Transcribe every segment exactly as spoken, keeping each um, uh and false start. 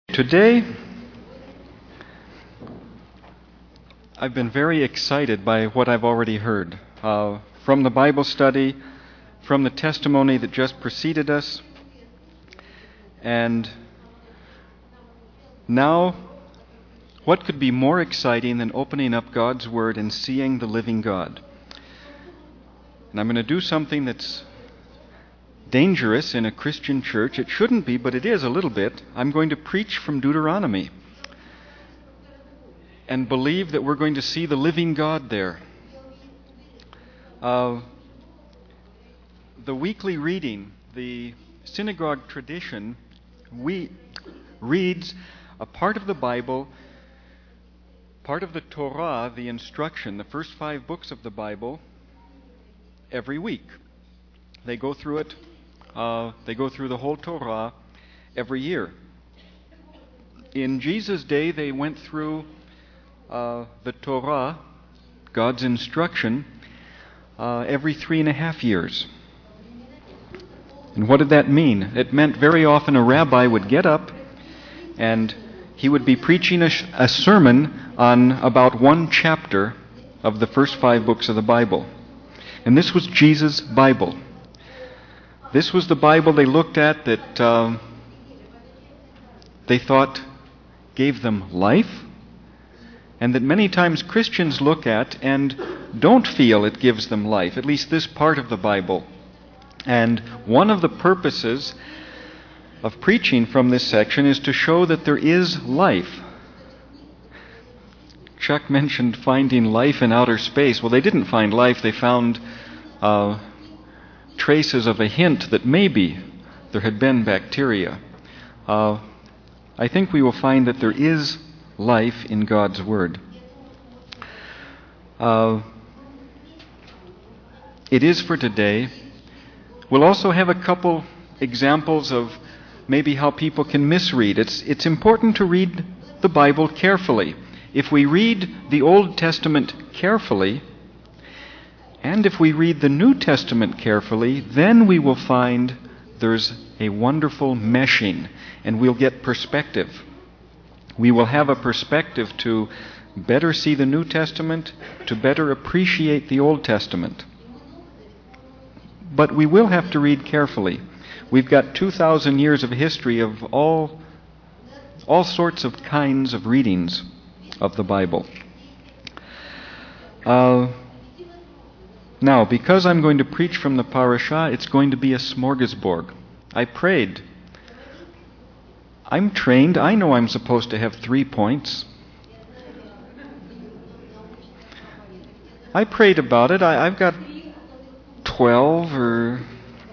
Today, I've been very excited by what I've already heard uh, from the Bible study, from the testimony that just preceded us, and now, what could be more exciting than opening up God's Word and seeing the living God? And I'm going to do something that's dangerous in a Christian church. It shouldn't be, but it is a little bit. I'm going to preach from Deuteronomy and believe that we're going to see the living God there. Uh, the weekly reading, the synagogue tradition, we reads a part of the Bible, part of the Torah, the instruction, the first five books of the Bible, every week. They go through it. Uh, they go through the whole Torah every year. In Jesus' day, they went through uh, the Torah, God's instruction, uh, every three and a half years. And what did that mean? It meant very often a rabbi would get up and he would be preaching a, sh- a sermon on about one chapter of the first five books of the Bible. And this was Jesus' Bible. This was the Bible they looked at that uh, they thought gave them life, and that many times Christians look at and don't feel it gives them life, at least this part of the Bible. And one of the purposes of preaching from this section is to show that there is life. Chuck mentioned finding life in outer space. Well, they didn't find life. They found uh, traces of a hint that maybe there had been bacteria. Uh, I think we will find that there is life in God's Word. Uh, it is for today. We'll also have a couple examples of maybe how people can misread. It's, it's important to read the Bible carefully. If we read the Old Testament carefully, and if we read the New Testament carefully, then we will find there's a wonderful meshing, and we'll get perspective. We will have a perspective to better see the New Testament, to better appreciate the Old Testament. But we will have to read carefully. We've got two thousand years of history of all, all sorts of kinds of readings of the Bible. Uh, now, because I'm going to preach from the parashah, it's going to be a smorgasbord. I prayed. I'm trained. I know I'm supposed to have three points. I prayed about it. I, I've got twelve or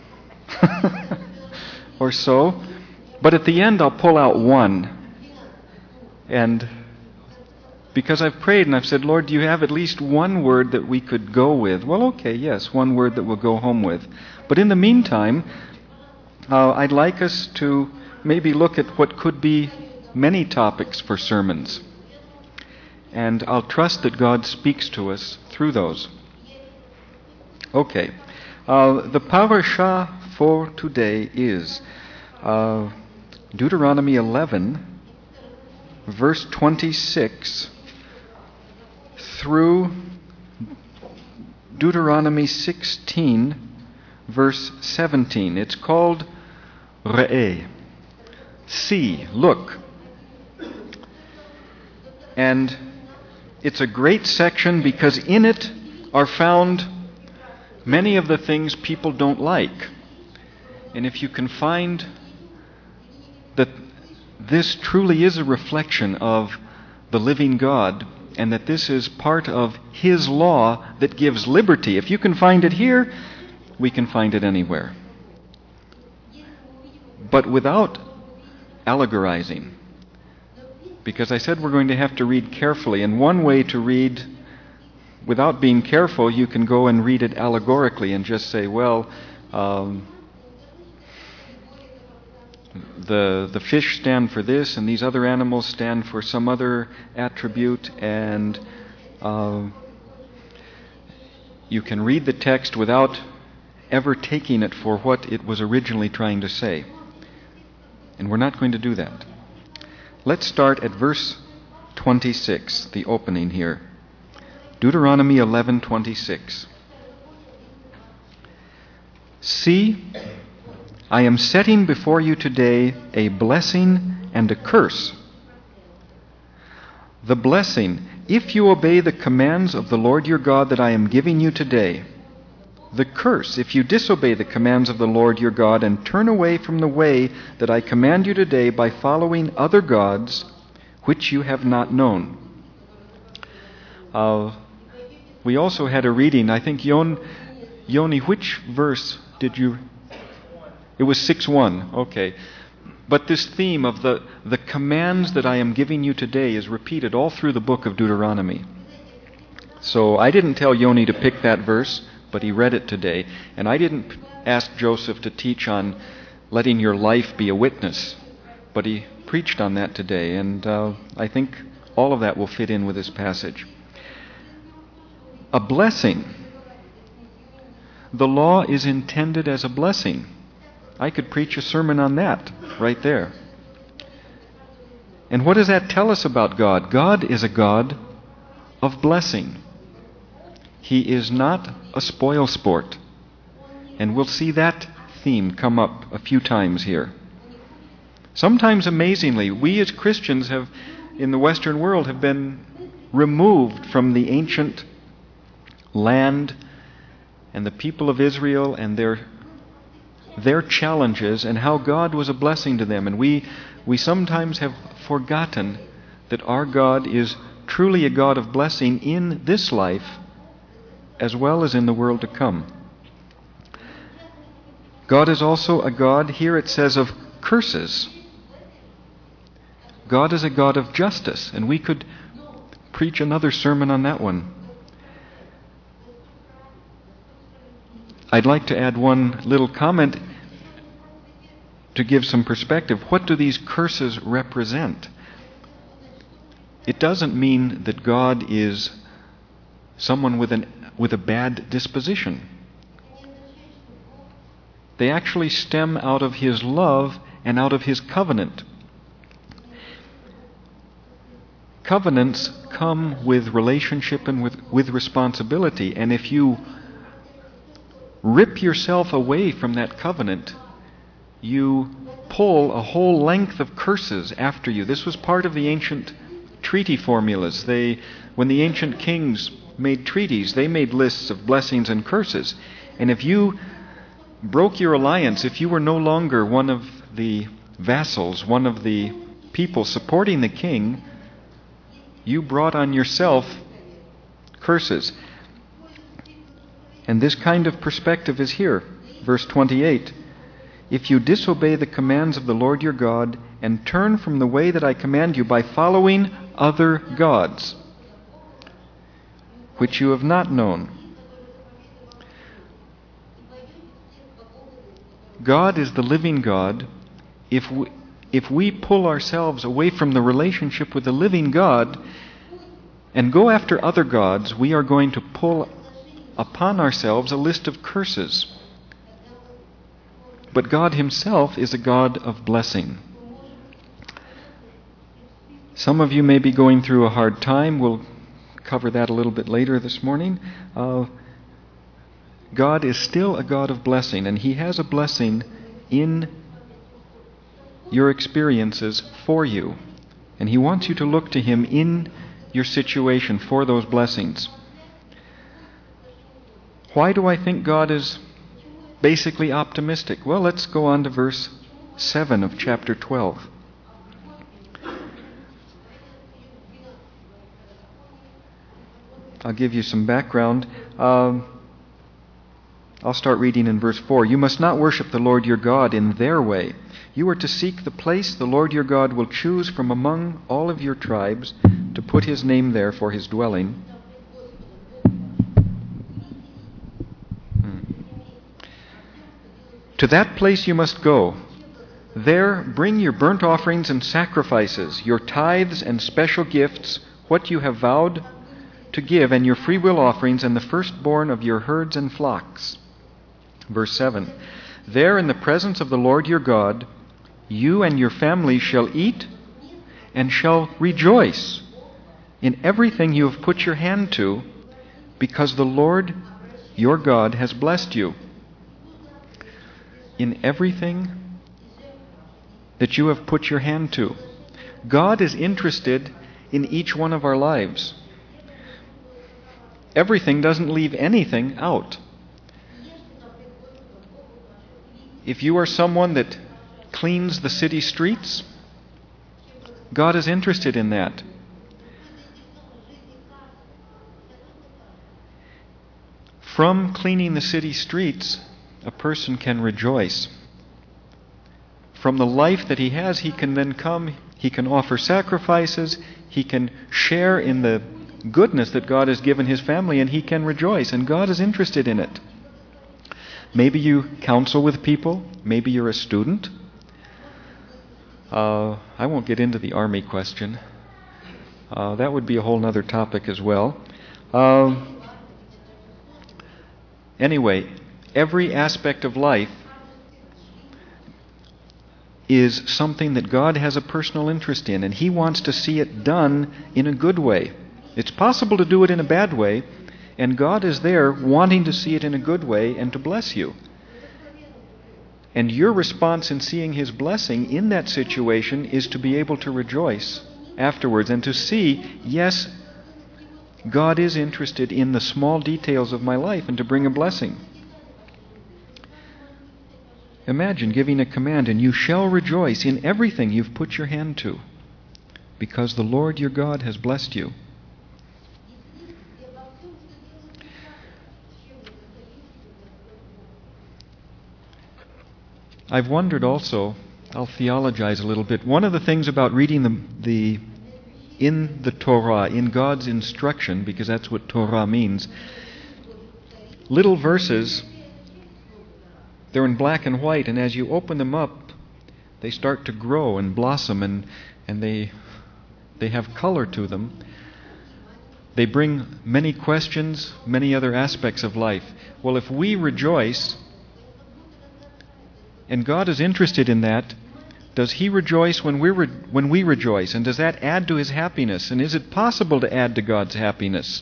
or so. But at the end, I'll pull out one. And because I've prayed and I've said, Lord, do you have at least one word that we could go with? Well, okay, yes, one word that we'll go home with. But in the meantime, uh, I'd like us to maybe look at what could be many topics for sermons. And I'll trust that God speaks to us through those. Okay. Uh, the parashah for today is uh, Deuteronomy eleven, verse twenty-six, through Deuteronomy sixteen, verse seventeen. It's called Re'eh. See, look. And it's a great section because in it are found many of the things people don't like. And if you can find that this truly is a reflection of the living God, and that this is part of His law that gives liberty, if you can find it here, we can find it anywhere. But without allegorizing. Because I said we're going to have to read carefully, and one way to read without being careful, you can go and read it allegorically and just say, well, um, the the fish stand for this, and these other animals stand for some other attribute, and uh, you can read the text without ever taking it for what it was originally trying to say. And we're not going to do that. Let's start at verse twenty-six, the opening here. Deuteronomy eleven twenty-six. See, I am setting before you today a blessing and a curse. The blessing, if you obey the commands of the Lord your God that I am giving you today. The curse, if you disobey the commands of the Lord your God and turn away from the way that I command you today by following other gods, which you have not known. Uh, we also had a reading, I think, Yon, Yoni, which verse did you... It was six one, okay. But this theme of the, the commands that I am giving you today is repeated all through the book of Deuteronomy. So I didn't tell Yoni to pick that verse, but he read it today. And I didn't ask Joseph to teach on letting your life be a witness, but he preached on that today. And uh, I think all of that will fit in with this passage. A blessing. The law is intended as a blessing. I could preach a sermon on that right there. And what does that tell us about God? God is a God of blessing. He is not a spoil sport. And we'll see that theme come up a few times here. Sometimes, amazingly, we as Christians have, in the Western world, have been removed from the ancient land and the people of Israel and their their challenges and how God was a blessing to them. And we we sometimes have forgotten that our God is truly a God of blessing in this life as well as in the world to come. God is also a God, here it says, of curses. God is a God of justice, and we could preach another sermon on that one. I'd like to add one little comment to give some perspective. What do these curses represent? It doesn't mean that God is someone with an with a bad disposition. They actually stem out of His love and out of His covenant. Covenants come with relationship and with, with responsibility, and if you rip yourself away from that covenant, you pull a whole length of curses after you. This was part of the ancient treaty formulas. They, when the ancient kings made treaties, they made lists of blessings and curses. And if you broke your alliance, if you were no longer one of the vassals, one of the people supporting the king, you brought on yourself curses. And this kind of perspective is here. Verse twenty-eight. If you disobey the commands of the Lord your God and turn from the way that I command you by following other gods, which you have not known. God is the living God. If we, if we pull ourselves away from the relationship with the living God and go after other gods, we are going to pull upon ourselves a list of curses. But God Himself is a God of blessing. Some of you may be going through a hard time. We'll cover that a little bit later this morning. Uh, God is still a God of blessing, and He has a blessing in your experiences for you. And He wants you to look to Him in your situation for those blessings. Why do I think God is basically optimistic? Well, let's go on to verse seven of chapter twelve. I'll give you some background. Um, I'll start reading in verse four. You must not worship the Lord your God in their way. You are to seek the place the Lord your God will choose from among all of your tribes to put His name there for His dwelling. Hmm. To that place you must go. There bring your burnt offerings and sacrifices, your tithes and special gifts, what you have vowed to give, and your freewill offerings and the firstborn of your herds and flocks. Verse seven. There in the presence of the Lord your God, you and your family shall eat and shall rejoice in everything you have put your hand to, because the Lord your God has blessed you. In everything that you have put your hand to. God is interested in each one of our lives. Everything doesn't leave anything out. If you are someone that cleans the city streets, God is interested in that. From cleaning the city streets, a person can rejoice. From the life that he has, he can then come, he can offer sacrifices, he can share in the goodness that God has given his family, and he can rejoice, and God is interested in it. Maybe you counsel with people, maybe you're a student. Uh, I won't get into the army question. Uh, that would be a whole other topic as well. Uh, anyway, every aspect of life is something that God has a personal interest in, and he wants to see it done in a good way. It's possible to do it in a bad way, and God is there wanting to see it in a good way and to bless you. And your response in seeing his blessing in that situation is to be able to rejoice afterwards and to see, yes, God is interested in the small details of my life and to bring a blessing. Imagine giving a command, and you shall rejoice in everything you've put your hand to, because the Lord your God has blessed you. I've wondered also, I'll theologize a little bit, one of the things about reading the, the in the Torah, in God's instruction, because that's what Torah means, little verses, they're in black and white, and as you open them up, they start to grow and blossom, and, and they, they have color to them. They bring many questions, many other aspects of life. Well, if we rejoice, and God is interested in that, does he rejoice when we re- when we rejoice? And does that add to his happiness? And is it possible to add to God's happiness?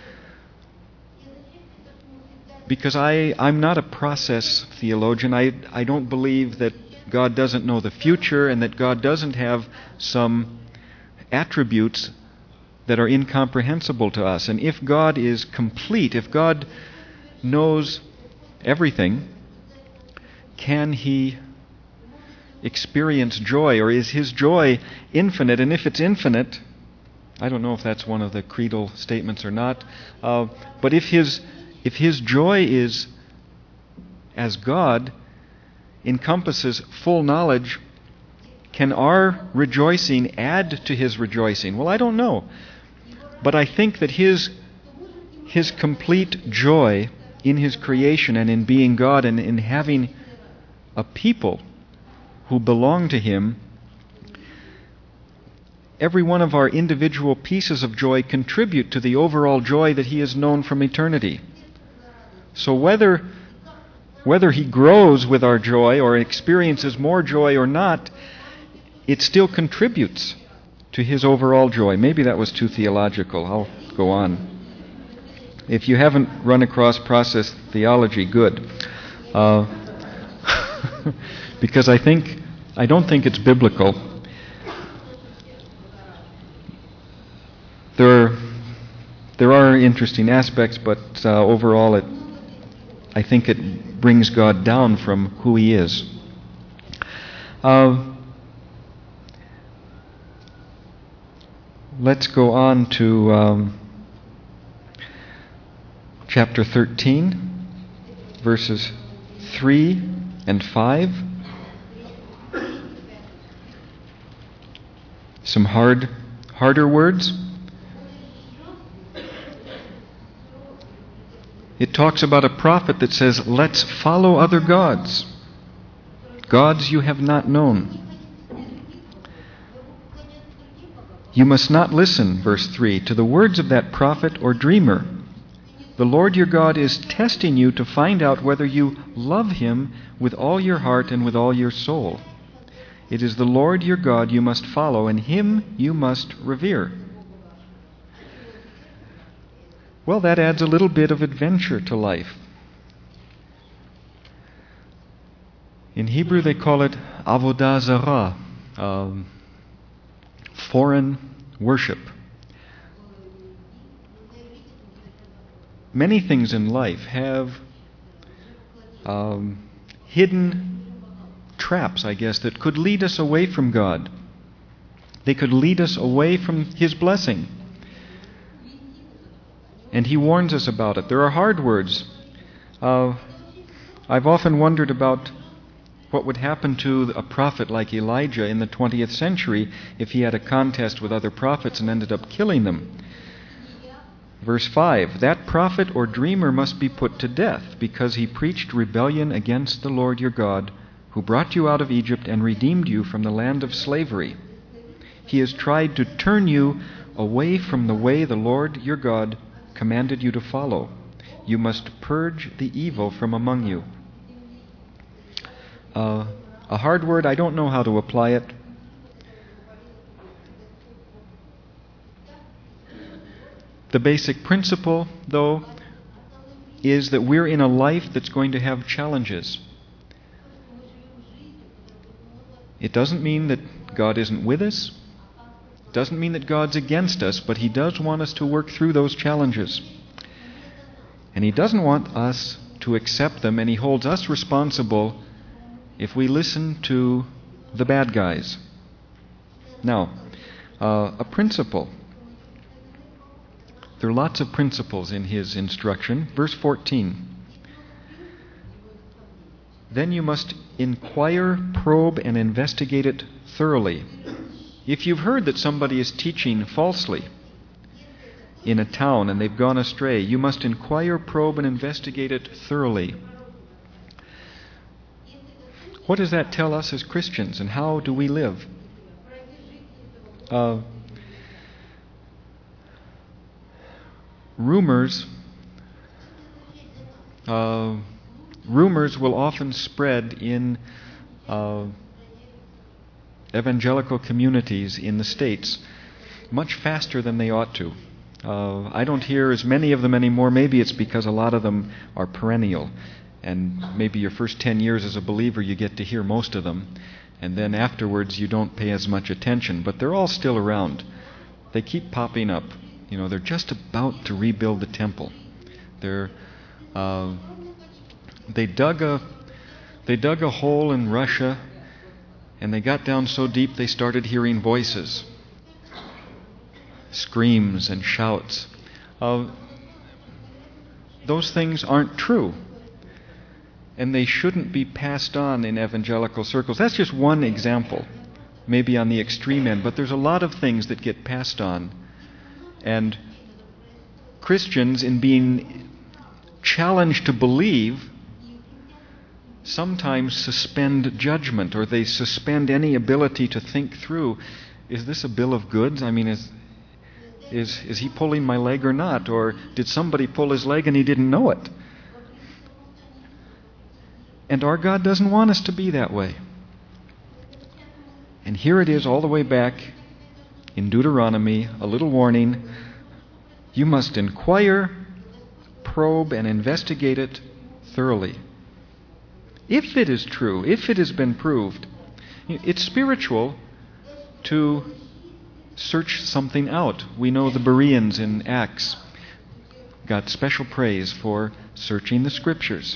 Because I, I'm not a process theologian. I, I don't believe that God doesn't know the future and that God doesn't have some attributes that are incomprehensible to us. And if God is complete, if God knows everything, can he experience joy, or is his joy infinite? And if it's infinite, I don't know if that's one of the creedal statements or not, uh, but if his if his joy is, as God, encompasses full knowledge, can our rejoicing add to his rejoicing? Well, I don't know. But I think that his his complete joy in his creation and in being God and in having a people who belong to him, every one of our individual pieces of joy contribute to the overall joy that he has known from eternity. So whether whether he grows with our joy or experiences more joy or not, it still contributes to his overall joy. Maybe that was too theological. I'll go on. If you haven't run across process theology, good. Uh, because I think, I don't think it's biblical. There are, there are interesting aspects, but uh, overall it, I think it brings God down from who he is. Uh, let's go on to um, chapter thirteen, verses three and five. Some hard, harder words. It talks about a prophet that says, let's follow other gods, gods you have not known. You must not listen, verse three, to the words of that prophet or dreamer. The Lord your God is testing you to find out whether you love him with all your heart and with all your soul. It is the Lord your God you must follow, and Him you must revere. Well, that adds a little bit of adventure to life. In Hebrew they call it avodah zarah, um, foreign worship. Many things in life have um, hidden traps, I guess, that could lead us away from God. They could lead us away from His blessing. And He warns us about it. There are hard words. Uh, I've often wondered about what would happen to a prophet like Elijah in the twentieth century if he had a contest with other prophets and ended up killing them. Verse five, that prophet or dreamer must be put to death because he preached rebellion against the Lord your God, who brought you out of Egypt and redeemed you from the land of slavery. He has tried to turn you away from the way the Lord your God commanded you to follow. You must purge the evil from among you. Uh, a hard word, I don't know how to apply it. The basic principle, though, is that we're in a life that's going to have challenges. It doesn't mean that God isn't with us. It doesn't mean that God's against us, but He does want us to work through those challenges. And He doesn't want us to accept them, and He holds us responsible if we listen to the bad guys. Now, uh, a principle. There are lots of principles in His instruction. Verse fourteen. Then you must inquire, probe, and investigate it thoroughly. If you've heard that somebody is teaching falsely in a town and they've gone astray, you must inquire, probe, and investigate it thoroughly. What does that tell us as Christians, and how do we live? Uh, rumors, uh, rumors will often spread in uh, evangelical communities in the States much faster than they ought to. Uh, I don't hear as many of them anymore. Maybe it's because a lot of them are perennial. And maybe your first ten years as a believer you get to hear most of them. And then afterwards you don't pay as much attention. But they're all still around. They keep popping up. You know, they're just about to rebuild the temple. They're, uh, they dug a, they dug a hole in Russia, and they got down so deep they started hearing voices. Screams and shouts. Uh, those things aren't true. And they shouldn't be passed on in evangelical circles. That's just one example, maybe on the extreme end, but there's a lot of things that get passed on. And Christians, in being challenged to believe, sometimes suspend judgment, or they suspend any ability to think through, is this a bill of goods? I mean, is is is he pulling my leg or not? Or did somebody pull his leg and he didn't know it? And our God doesn't want us to be that way. And here it is all the way back in Deuteronomy, a little warning. You must inquire, probe, and investigate it thoroughly. If it is true, if it has been proved, it's spiritual to search something out. We know the Bereans in Acts got special praise for searching the Scriptures.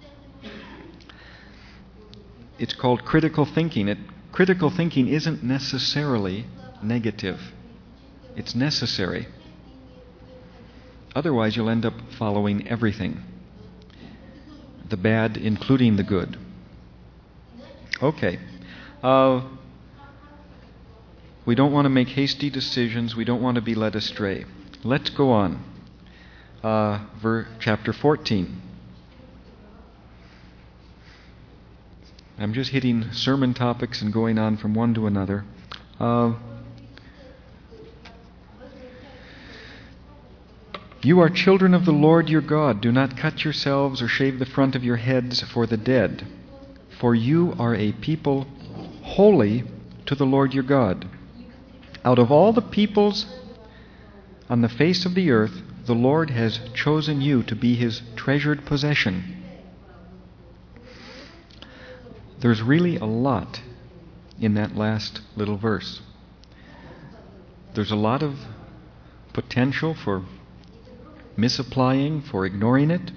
It's called critical thinking. It, critical thinking isn't necessarily negative. It's necessary. Otherwise, you'll end up following everything. The bad, including the good. Okay. Uh, we don't want to make hasty decisions. We don't want to be led astray. Let's go on. Uh, ver- chapter fourteen. I'm just hitting sermon topics and going on from one to another. Uh, you are children of the Lord your God. Do not cut yourselves or shave the front of your heads for the dead, for you are a people holy to the Lord your God. Out of all the peoples on the face of the earth, the Lord has chosen you to be His treasured possession. There's really a lot in that last little verse. There's a lot of potential for misapplying, for ignoring it.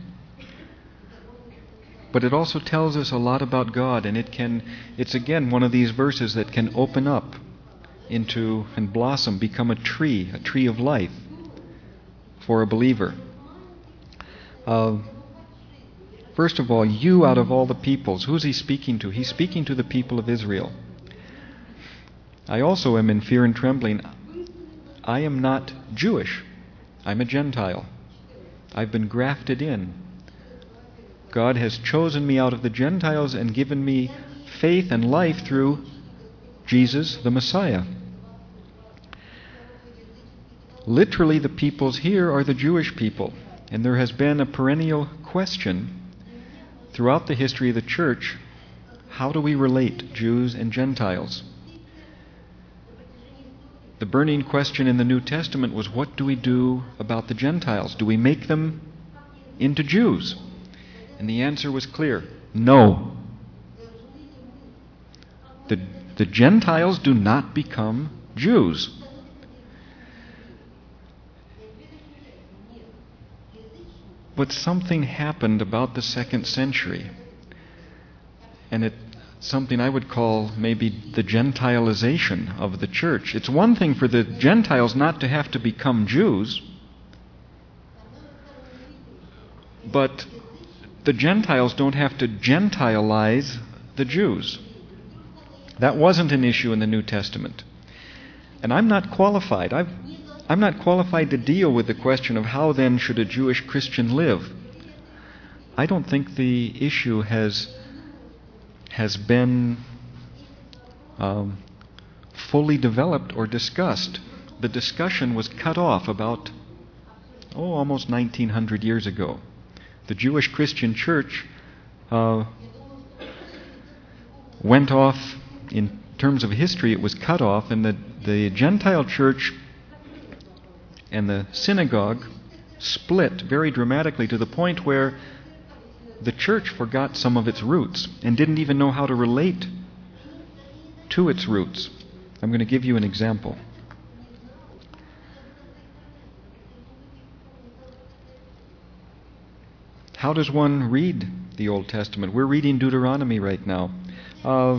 But it also tells us a lot about God, and it can, it's again one of these verses that can open up into and blossom, become a tree, a tree of life for a believer. Uh, first of all, you out of all the peoples. Who's He speaking to? He's speaking to the people of Israel. I also am in fear and trembling. I am not Jewish. I'm a Gentile. I've been grafted in. God has chosen me out of the Gentiles and given me faith and life through Jesus, the Messiah. Literally, the peoples here are the Jewish people. And there has been a perennial question throughout the history of the church: how do we relate, Jews and Gentiles? The burning question in the New Testament was, what do we do about the Gentiles? Do we make them into Jews? And the answer was clear: no. The, the Gentiles do not become Jews. But something happened about the second century, and it's something I would call maybe the Gentilization of the church. It's one thing for the Gentiles not to have to become Jews, but the Gentiles don't have to Gentilize the Jews. That wasn't an issue in the New Testament. And I'm not qualified. I've, I'm not qualified to deal with the question of how then should a Jewish Christian live. I don't think the issue has, has been um, fully developed or discussed. The discussion was cut off about, oh, almost nineteen hundred years ago. The Jewish Christian church uh, went off, in terms of history, it was cut off, and the, the Gentile church and the synagogue split very dramatically to the point where the church forgot some of its roots and didn't even know how to relate to its roots. I'm going to give you an example. How does one read the Old Testament? We're reading Deuteronomy right now. Uh,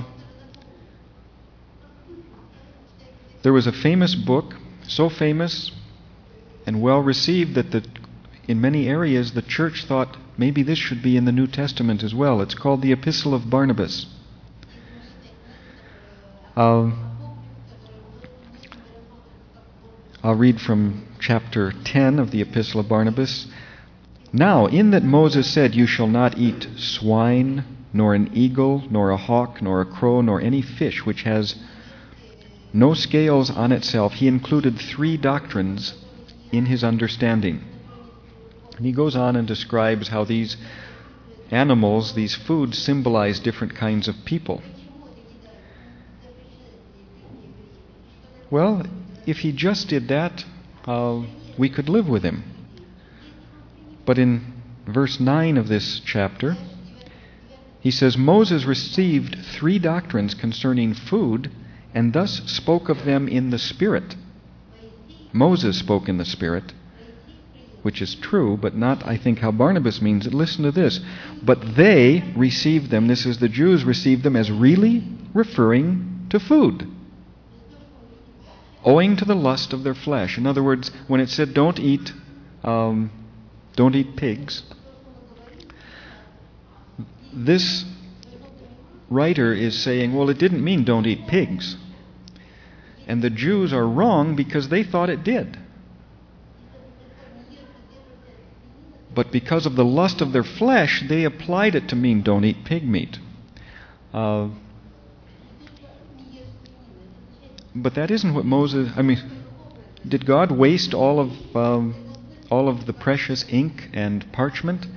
there was a famous book, so famous and well received that the, in many areas the church thought maybe this should be in the New Testament as well. It's called the Epistle of Barnabas. Uh, I'll read from chapter ten of the Epistle of Barnabas. Now, in that Moses said, "You shall not eat swine, nor an eagle, nor a hawk, nor a crow, nor any fish which has no scales on itself," he included three doctrines in his understanding. And he goes on and describes how these animals, these foods, symbolize different kinds of people. Well, if he just did that, uh, we could live with him. But in verse nine of this chapter, he says, "Moses received three doctrines concerning food, and thus spoke of them in the Spirit." Moses spoke in the Spirit, which is true, but not, I think, how Barnabas means it. Listen to this. "But they received them," this is the Jews received them, "as really referring to food, owing to the lust of their flesh." In other words, when it said don't eat um, don't eat pigs, this writer is saying, well, it didn't mean don't eat pigs. And the Jews are wrong because they thought it did. But because of the lust of their flesh, they applied it to mean don't eat pig meat. Uh, but that isn't what Moses... I mean, did God waste all of um, all of the precious ink and parchment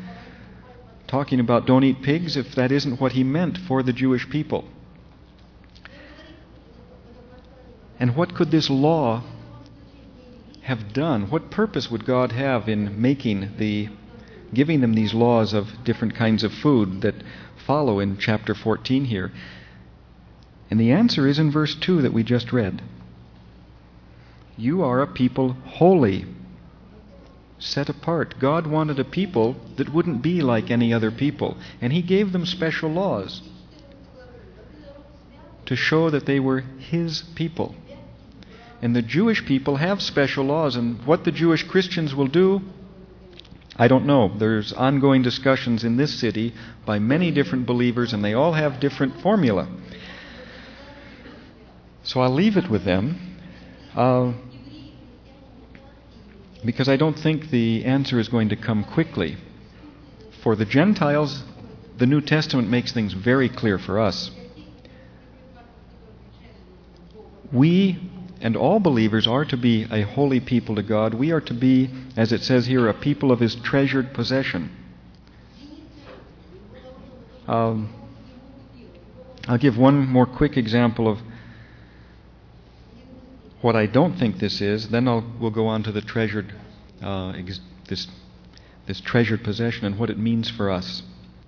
talking about don't eat pigs if that isn't what he meant for the Jewish people? And what could this law have done? What purpose would God have in making the, giving them these laws of different kinds of food that follow in chapter fourteen here? And the answer is in verse two that we just read. You are a people holy, set apart. God wanted a people that wouldn't be like any other people, and He gave them special laws to show that they were His people. And the Jewish people have special laws, and what the Jewish Christians will do, I don't know. There's ongoing discussions in this city by many different believers, and they all have different formula. So I'll leave it with them, uh, because I don't think the answer is going to come quickly. For the Gentiles, the New Testament makes things very clear for us. We and all believers are to be a holy people to God. We are to be, as it says here, a people of His treasured possession. Um, I'll give one more quick example of what I don't think this is. Then I'll, we'll go on to the treasured, uh, ex- this this treasured possession and what it means for us.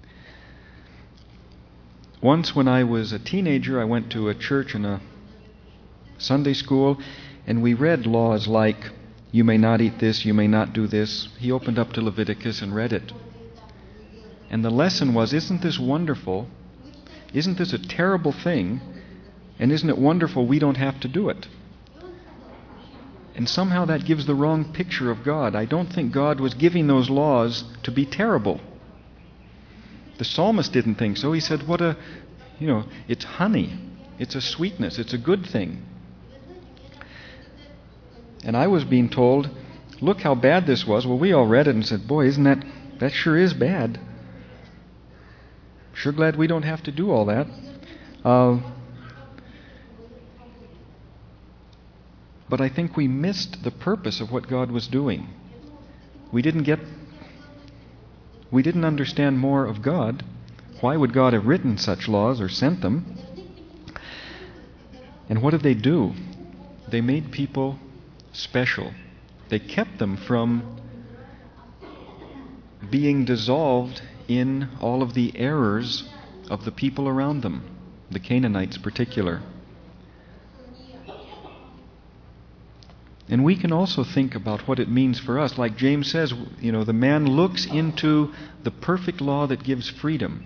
Once, when I was a teenager, I went to a church and a Sunday school, and we read laws like, you may not eat this, you may not do this. He opened up to Leviticus and read it. And the lesson was, isn't this wonderful? Isn't this a terrible thing? And isn't it wonderful we don't have to do it? And somehow that gives the wrong picture of God. I don't think God was giving those laws to be terrible. The psalmist didn't think so. He said, what a, you know, it's honey. It's a sweetness. It's a good thing. And I was being told, look how bad this was. Well, we all read it and said, boy, isn't that, that sure is bad. Sure glad we don't have to do all that. Uh, but I think we missed the purpose of what God was doing. We didn't get, we didn't understand more of God. Why would God have written such laws or sent them? And what did they do? They made people special. They kept them from being dissolved in all of the errors of the people around them, the Canaanites in particular. And we can also think about what it means for us. Like James says, you know, the man looks into the perfect law that gives freedom.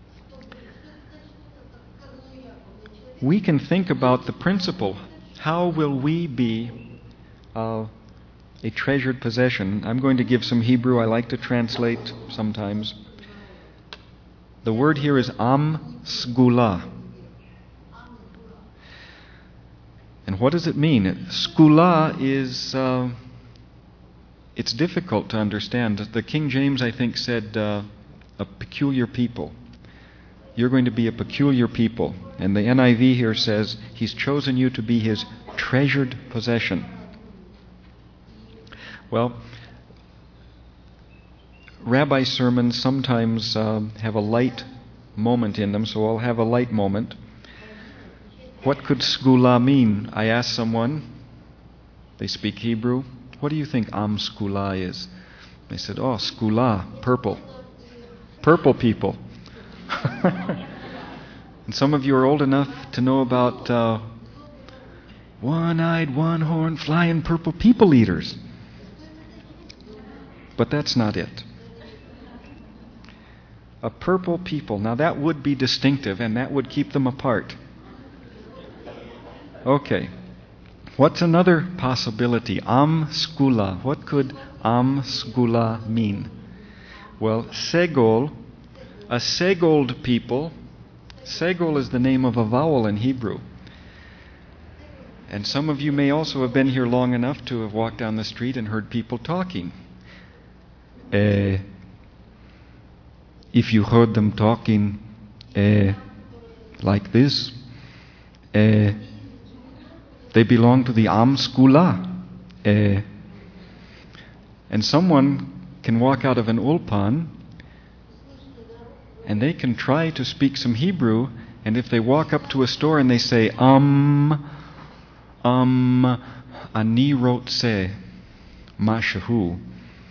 We can think about the principle. How will we be uh, a treasured possession? I'm going to give some Hebrew. I like to translate sometimes. The word here is am skula. And what does it mean? Skula is, uh, it's difficult to understand. The King James, I think, said uh, a peculiar people. You're going to be a peculiar people. And the N I V here says, He's chosen you to be His treasured possession. Well, rabbi sermons sometimes uh, have a light moment in them, so I'll have a light moment. What could skula mean? I asked someone, they speak Hebrew, what do you think am skula is? They said, oh, skula, purple. Purple people. And some of you are old enough to know about uh, one-eyed, one-horned, flying purple people eaters. But that's not it. A purple people. Now that would be distinctive, and that would keep them apart. Okay. What's another possibility? Am skula. What could am skula mean? Well, segol, a segold people. Segol is the name of a vowel in Hebrew. And some of you may also have been here long enough to have walked down the street and heard people talking. Uh, if you heard them talking uh, like this, uh, they belong to the Am Skula. Uh, and someone can walk out of an ulpan and they can try to speak some Hebrew, and if they walk up to a store and they say, um, Um, ani rotse mashahu.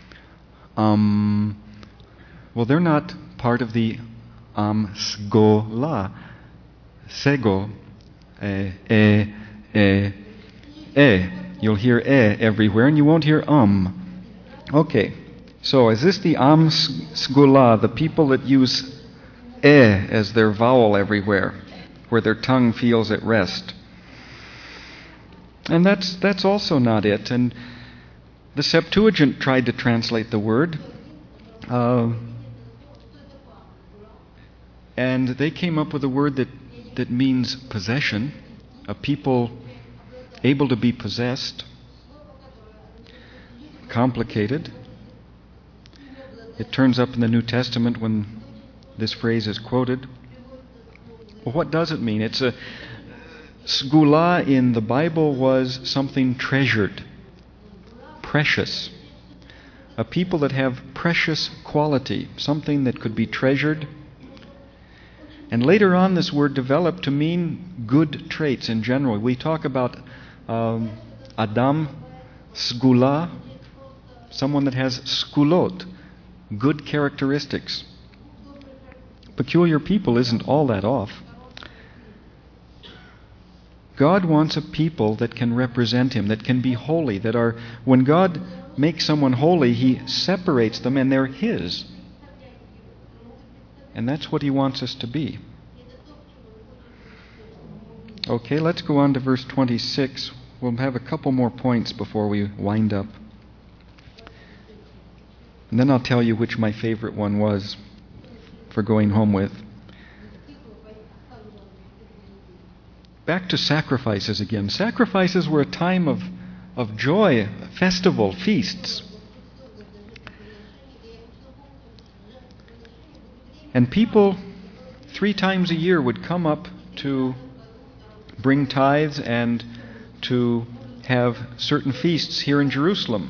Um, well, they're not part of the am sgola. Sego. Eh, eh, eh, eh. You'll hear eh everywhere, and you won't hear um. Okay. So, is this the am sgola, the people that use eh as their vowel everywhere, where their tongue feels at rest? And that's that's also not it. And the Septuagint tried to translate the word, uh, and they came up with a word that, that means possession, a people able to be possessed. Complicated. It turns up in the New Testament when this phrase is quoted. Well, what does it mean? It's a Sgula in the Bible was something treasured, precious. A people that have precious quality, something that could be treasured. And later on, this word developed to mean good traits in general. We talk about um, Adam Sgula, someone that has skulot, good characteristics. Peculiar people isn't all that off. God wants a people that can represent Him, that can be holy, that are, when God makes someone holy, He separates them and they're His. And that's what He wants us to be. Okay, let's go on to verse twenty-six. We'll have a couple more points before we wind up. And then I'll tell you which my favorite one was for going home with. Back to sacrifices again. Sacrifices were a time of, of joy, festival, feasts. And people three times a year would come up to bring tithes and to have certain feasts here in Jerusalem.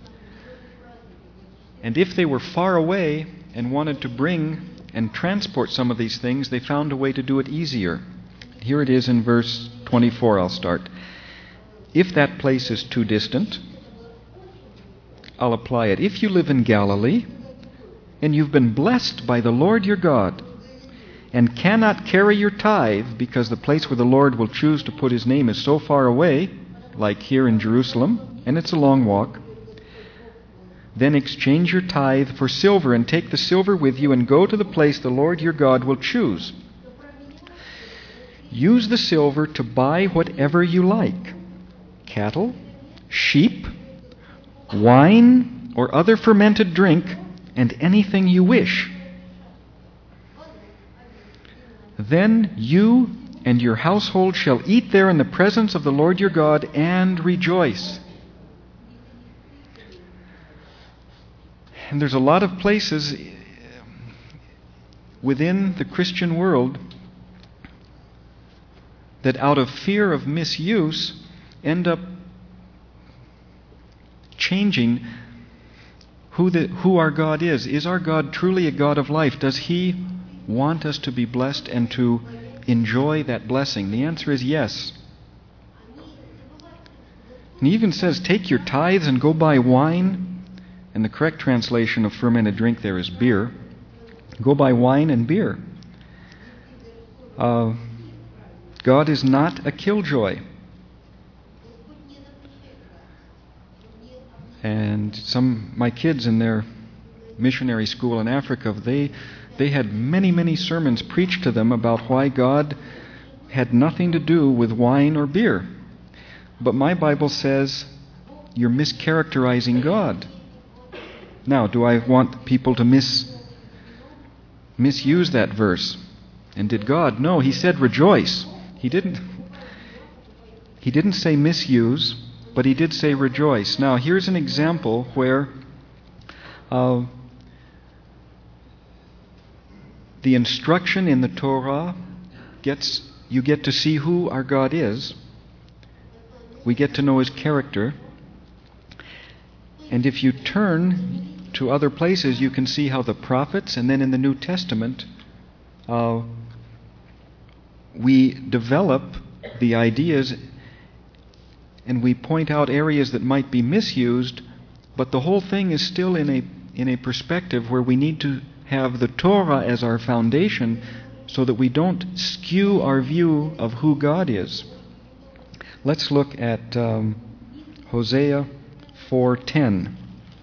And if they were far away and wanted to bring and transport some of these things, they found a way to do it easier. Here it is in verse twenty-four, I'll start. If that place is too distant, I'll apply it. If you live in Galilee, and you've been blessed by the Lord your God, and cannot carry your tithe, because the place where the Lord will choose to put His name is so far away, like here in Jerusalem, and it's a long walk, then exchange your tithe for silver, and take the silver with you, and go to the place the Lord your God will choose. Use the silver to buy whatever you like: cattle, sheep, wine, or other fermented drink, and anything you wish. Then you and your household shall eat there in the presence of the Lord your God and rejoice. And there's a lot of places within the Christian world that out of fear of misuse end up changing who the, who our God is. Is our God truly a God of life? Does He want us to be blessed and to enjoy that blessing? The answer is yes. And He even says, take your tithes and go buy wine. And the correct translation of fermented drink there is beer. Go buy wine and beer. Uh, God is not a killjoy. And some my kids in their missionary school in Africa, they they had many, many sermons preached to them about why God had nothing to do with wine or beer. But my Bible says you're mischaracterizing God. Now, do I want people to mis misuse that verse? And did God? No, He said rejoice. He didn't He didn't say misuse, but He did say rejoice. Now, here's an example where uh, the instruction in the Torah gets, you get to see who our God is. We get to know His character. And if you turn to other places, you can see how the prophets, and then in the New Testament, uh, we develop the ideas and we point out areas that might be misused, but the whole thing is still in a in a perspective where we need to have the Torah as our foundation so that we don't skew our view of who God is. Let's look at um, Hosea four ten.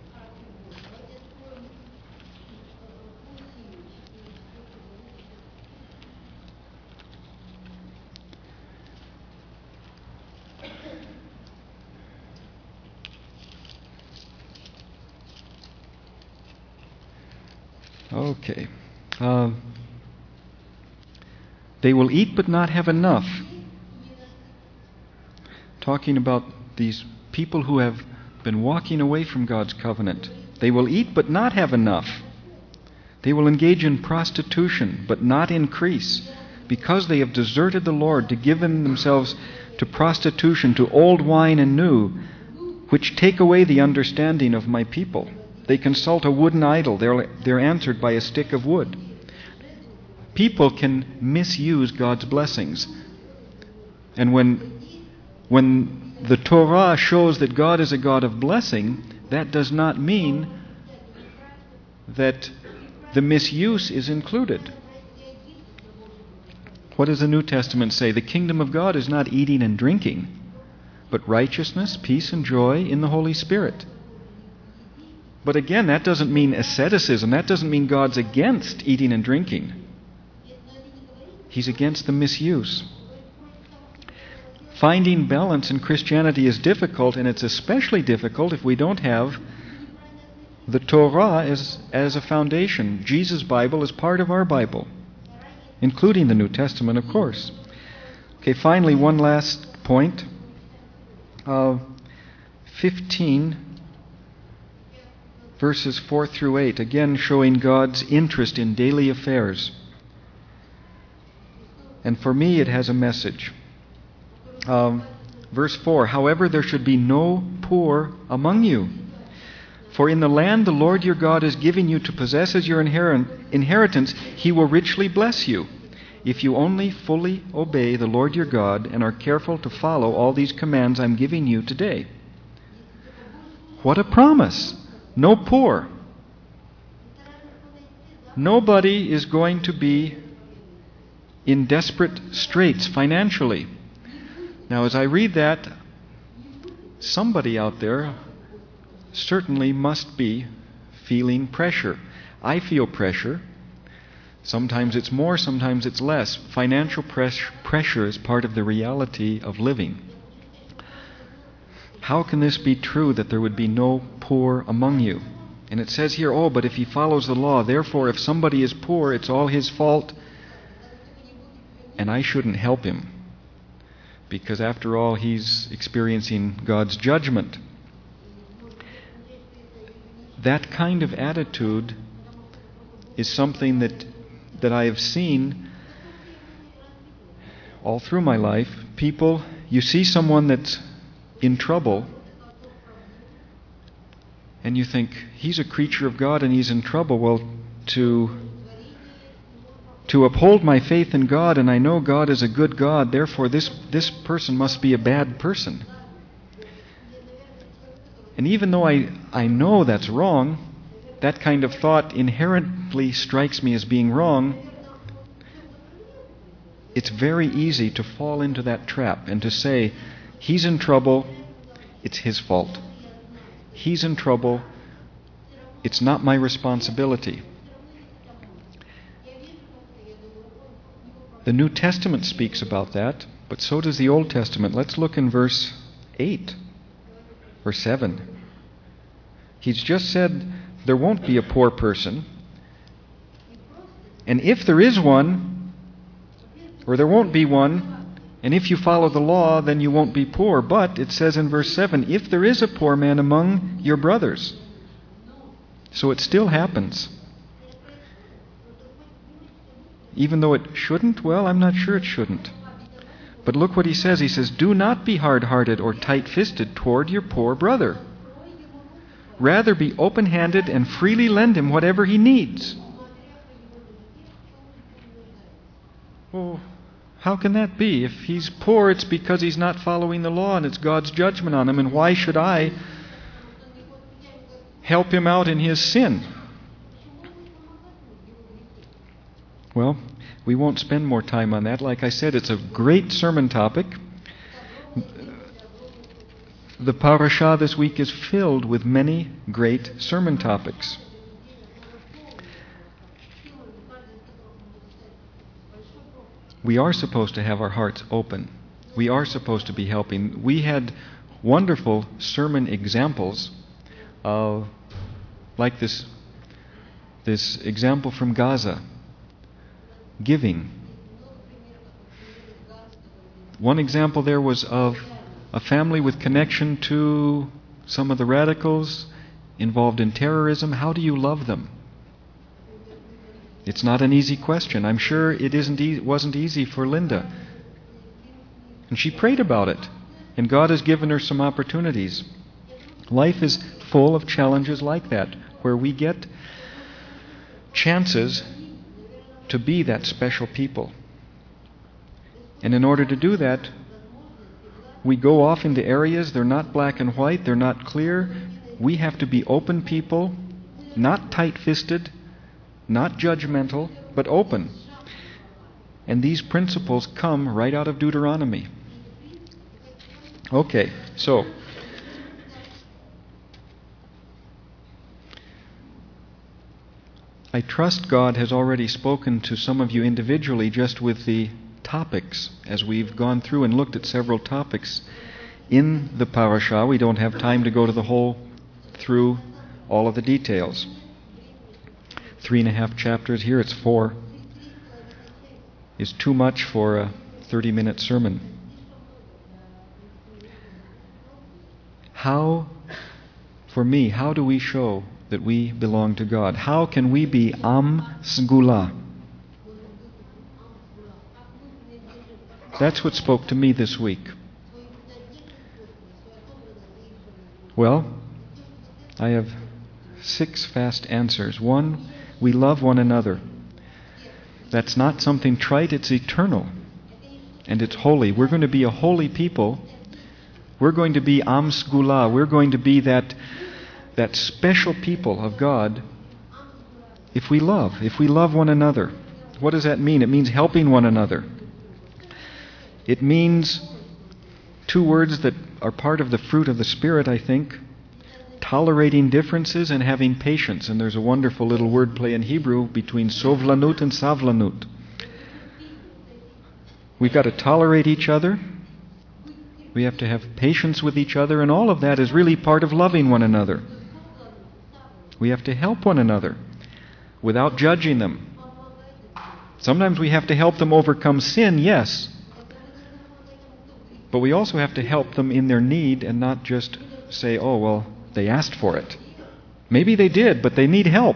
Okay. Uh, they will eat but not have enough. Talking about these people who have been walking away from God's covenant. They will eat but not have enough. They will engage in prostitution but not increase, because they have deserted the Lord to give themselves to prostitution, to old wine and new, which take away the understanding of my people. They consult a wooden idol. They're, they're answered by a stick of wood. People can misuse God's blessings. And when, when the Torah shows that God is a God of blessing, that does not mean that the misuse is included. What does the New Testament say? The kingdom of God is not eating and drinking, but righteousness, peace, and joy in the Holy Spirit. But again, that doesn't mean asceticism. That doesn't mean God's against eating and drinking. He's against the misuse. Finding balance in Christianity is difficult, and it's especially difficult if we don't have the Torah as, as a foundation. Jesus' Bible is part of our Bible, including the New Testament, of course. Okay, finally, one last point. Uh, fifteen verses four through eight, again showing God's interest in daily affairs. And for me, it has a message. Um, verse four, however, there should be no poor among you. For in the land the Lord your God is giving you to possess as your inheritance, He will richly bless you, if you only fully obey the Lord your God and are careful to follow all these commands I'm giving you today. What a promise! No poor. Nobody is going to be in desperate straits financially. Now, as I read that, somebody out there certainly must be feeling pressure. I feel pressure. Sometimes it's more, sometimes it's less. Financial press- pressure is part of the reality of living. How can this be true, that there would be no poor among you? And it says here, oh, but if he follows the law, therefore if somebody is poor, it's all his fault, and I shouldn't help him, because after all, he's experiencing God's judgment. That kind of attitude is something that that I have seen all through my life. People, you see someone that's in trouble, and you think, he's a creature of God and he's in trouble. Well, to to uphold my faith in God, and I know God is a good God, therefore this, this person must be a bad person. And even though I, I know that's wrong, that kind of thought inherently strikes me as being wrong. It's very easy to fall into that trap and to say, he's in trouble, it's his fault. He's in trouble, it's not my responsibility. The New Testament speaks about that, but so does the Old Testament. Let's look in verse eight or seven. He's just said there won't be a poor person, and if there is one, or there won't be one, and if you follow the law, then you won't be poor. But it says in verse seven, if there is a poor man among your brothers. So it still happens. Even though it shouldn't, well, I'm not sure it shouldn't. But look what he says. He says, do not be hard-hearted or tight-fisted toward your poor brother. Rather be open-handed and freely lend him whatever he needs. Oh, How can that be? If he's poor, it's because he's not following the law and it's God's judgment on him. And why should I help him out in his sin? Well, we won't spend more time on that. Like I said, it's a great sermon topic. The parasha this week is filled with many great sermon topics. We are supposed to have our hearts open. We are supposed to be helping. We had wonderful sermon examples of, like this, this example from Gaza, giving. One example there was of a family with connection to some of the radicals involved in terrorism. How do you love them? It's not an easy question. I'm sure it isn't e- wasn't easy for Linda. And she prayed about it. And God has given her some opportunities. Life is full of challenges like that, where we get chances to be that special people. And in order to do that, we go off into areas, they're not black and white, they're not clear. We have to be open people, not tight-fisted, not judgmental, but open. And these principles come right out of Deuteronomy. Okay, so I trust God has already spoken to some of you individually just with the topics as we've gone through and looked at several topics in the parasha. We don't have time to go to the whole through all of the details. Three and a half chapters. Here it's four. Is too much for a thirty-minute sermon. How, for me, how do we show that we belong to God? How can we be Am Sgula? That's what spoke to me this week. Well, I have six fast answers. One, we love one another. That's not something trite, it's eternal. And it's holy. We're going to be a holy people. We're going to be Am Sgula. We're going to be that, that special people of God if we love, if we love one another. What does that mean? It means helping one another. It means two words that are part of the fruit of the Spirit, I think. Tolerating differences and having patience. And there's a wonderful little wordplay in Hebrew between sovlanut and savlanut. We've got to tolerate each other. We have to have patience with each other. And all of that is really part of loving one another. We have to help one another without judging them. Sometimes we have to help them overcome sin, yes. But we also have to help them in their need and not just say, oh, well, they asked for it. Maybe they did, but they need help.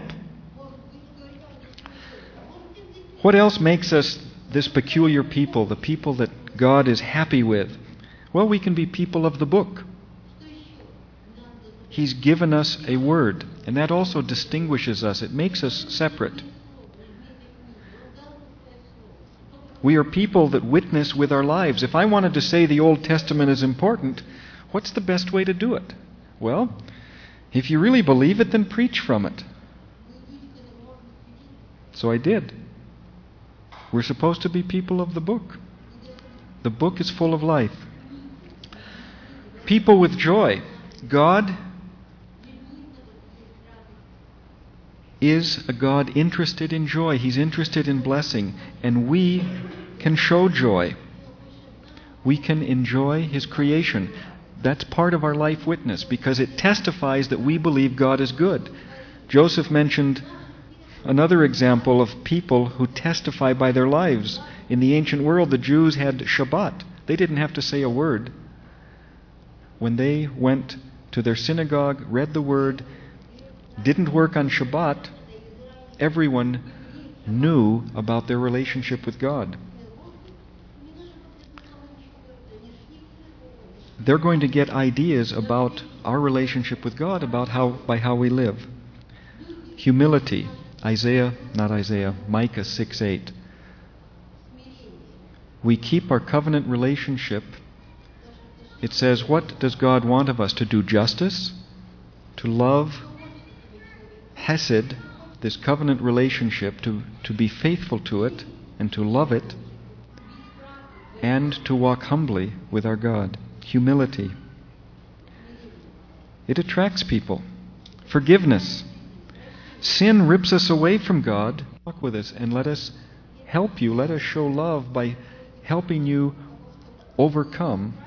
What else makes us this peculiar people, the people that God is happy with? Well, we can be people of the book. He's given us a word, and that also distinguishes us. It makes us separate. We are people that witness with our lives. If I wanted to say the Old Testament is important, what's the best way to do it? Well, if you really believe it, then preach from it. So I did. We're supposed to be people of the book. The book is full of life. People with joy. God is a God interested in joy. He's interested in blessing. And we can show joy. We can enjoy His creation. That's part of our life witness because it testifies that we believe God is good. Joseph mentioned another example of people who testify by their lives. In the ancient world, the Jews had Shabbat. They didn't have to say a word. When they went to their synagogue, read the word, didn't work on Shabbat, everyone knew about their relationship with God. They're going to get ideas about our relationship with God, about how by how we live. Humility. Isaiah, not Isaiah, Micah six eight. we keep our covenant relationship. It says, what does God want of us? To do justice, to love, hesed, this covenant relationship, to, to be faithful to it and to love it, and to walk humbly with our God. Humility. It attracts people. Forgiveness. Sin rips us away from God. Walk with us and let us help you. Let us show love by helping you overcome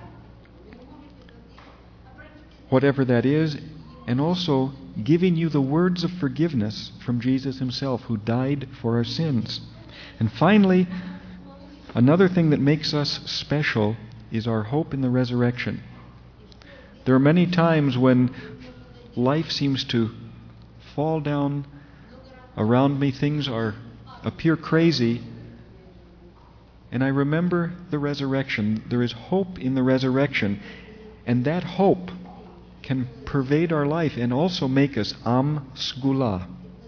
whatever that is, and also giving you the words of forgiveness from Jesus himself, who died for our sins. And finally, another thing that makes us special is our hope in the resurrection. There are many times when life seems to fall down around me, things are appear crazy, and I remember the resurrection. There is hope in the resurrection, and that hope can pervade our life and also make us am sgula.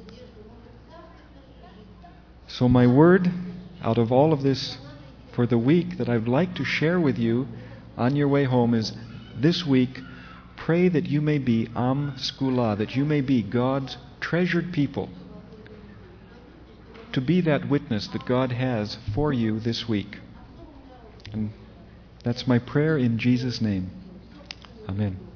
So my word out of all of this for the week that I'd like to share with you on your way home is, this week, pray that you may be am sgula, that you may be God's treasured people, to be that witness that God has for you this week. And that's my prayer in Jesus' name. Amen.